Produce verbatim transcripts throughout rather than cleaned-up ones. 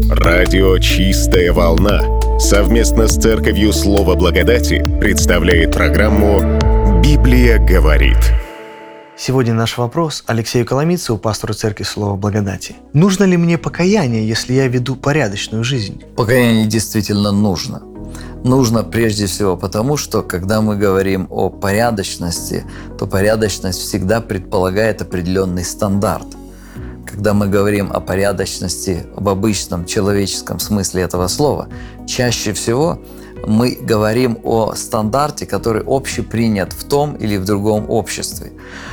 Радио «Чистая волна» совместно с Церковью Слова Благодати представляет программу «Библия говорит». Сегодня наш вопрос Алексею Коломийцеву, пастору Церкви Слова Благодати. Нужно ли мне покаяние, если я веду порядочную жизнь? Покаяние действительно нужно. Нужно прежде всего потому, что когда мы говорим о порядочности, то порядочность всегда предполагает определенный стандарт. Когда мы говорим о порядочности в обычном человеческом смысле этого слова, чаще всего мы говорим о стандарте, который общепринят в том или в другом обществе.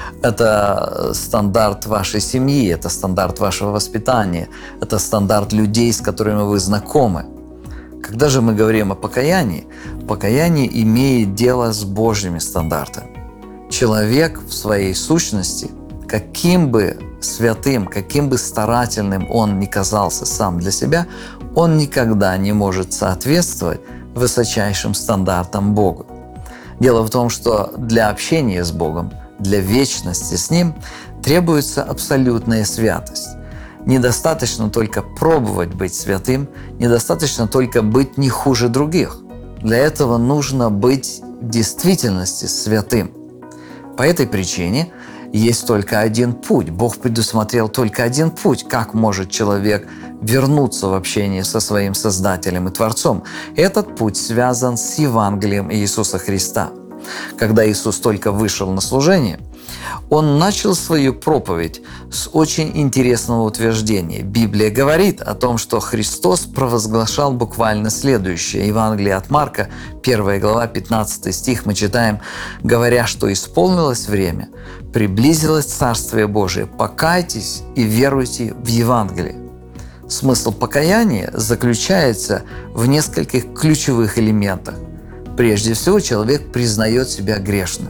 Это стандарт вашей семьи, это стандарт вашего воспитания, это стандарт людей, с которыми вы знакомы. Когда же мы говорим о покаянии, покаяние имеет дело с Божьими стандартами. Человек в своей сущности, каким бы святым, каким бы старательным он ни казался сам для себя, он никогда не может соответствовать высочайшим стандартам Бога. Дело в том, что для общения с Богом, для вечности с Ним требуется абсолютная святость. Недостаточно только пробовать быть святым, недостаточно только быть не хуже других. Для этого нужно быть в действительности святым. По этой причине есть только один путь. Бог предусмотрел только один путь, как может человек вернуться в общение со своим Создателем и Творцом. Этот путь связан с Евангелием Иисуса Христа. Когда Иисус только вышел на служение, Он начал свою проповедь с очень интересного утверждения. Библия говорит о том, что Христос провозглашал буквально следующее. Евангелие от Марка, первая глава, пятнадцатый стих, мы читаем: «Говоря, что исполнилось время, приблизилось Царствие Божие, покайтесь и веруйте в Евангелие». Смысл покаяния заключается в нескольких ключевых элементах. Прежде всего, человек признает себя грешным.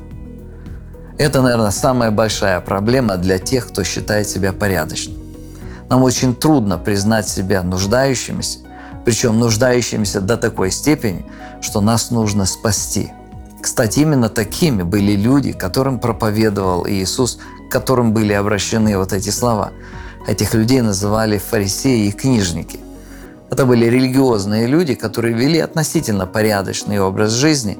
Это, наверное, самая большая проблема для тех, кто считает себя порядочным. Нам очень трудно признать себя нуждающимися, причем нуждающимися до такой степени, что нас нужно спасти. Кстати, именно такими были люди, которым проповедовал Иисус, к которым были обращены вот эти слова. Этих людей называли фарисеи и книжники. Это были религиозные люди, которые вели относительно порядочный образ жизни.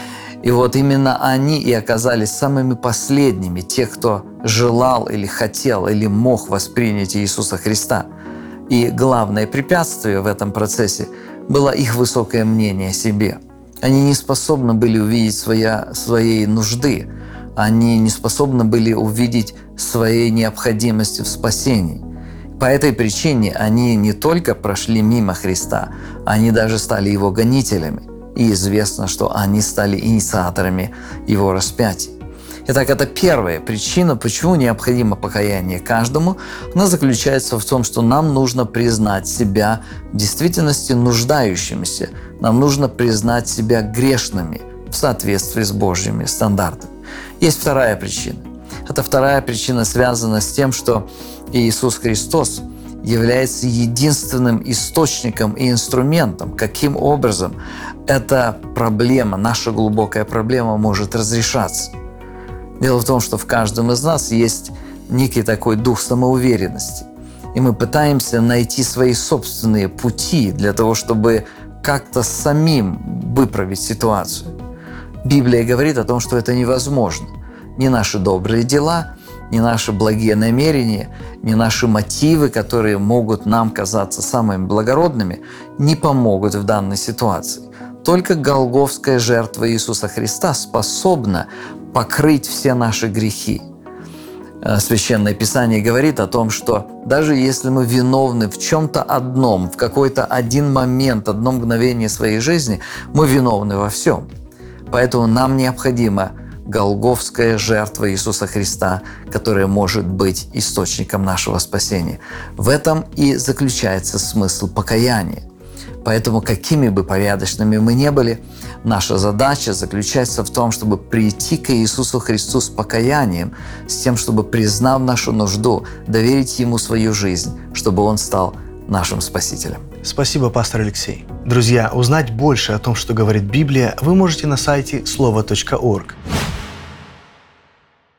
И вот именно они и оказались самыми последними, тех, кто желал или хотел, или мог воспринять Иисуса Христа. И главное препятствие в этом процессе было их высокое мнение о себе. Они не способны были увидеть своя, своей нужды, они не способны были увидеть своей необходимости в спасении. По этой причине они не только прошли мимо Христа, они даже стали Его гонителями. И известно, что они стали инициаторами Его распятия. Итак, это первая причина, почему необходимо покаяние каждому. Она заключается в том, что нам нужно признать себя в действительности нуждающимися. Нам нужно признать себя грешными в соответствии с Божьими стандартами. Есть вторая причина. Эта вторая причина связана с тем, что Иисус Христос является единственным источником и инструментом, каким образом эта проблема, наша глубокая проблема, может разрешаться. Дело в том, что в каждом из нас есть некий такой дух самоуверенности, и мы пытаемся найти свои собственные пути для того, чтобы как-то самим выправить ситуацию. Библия говорит о том, что это невозможно. Ни наши добрые дела, ни наши благие намерения, ни наши мотивы, которые могут нам казаться самыми благородными, не помогут в данной ситуации. Только голгофская жертва Иисуса Христа способна покрыть все наши грехи. Священное Писание говорит о том, что даже если мы виновны в чем-то одном, в какой-то один момент, одно мгновение своей жизни, мы виновны во всем. Поэтому нам необходимо голгофская жертва Иисуса Христа, которая может быть источником нашего спасения. В этом и заключается смысл покаяния. Поэтому, какими бы порядочными мы ни были, наша задача заключается в том, чтобы прийти к Иисусу Христу с покаянием, с тем, чтобы, признав нашу нужду, доверить Ему свою жизнь, чтобы Он стал нашим Спасителем. Спасибо, пастор Алексей. Друзья, узнать больше о том, что говорит Библия, вы можете на сайте слова точка орг.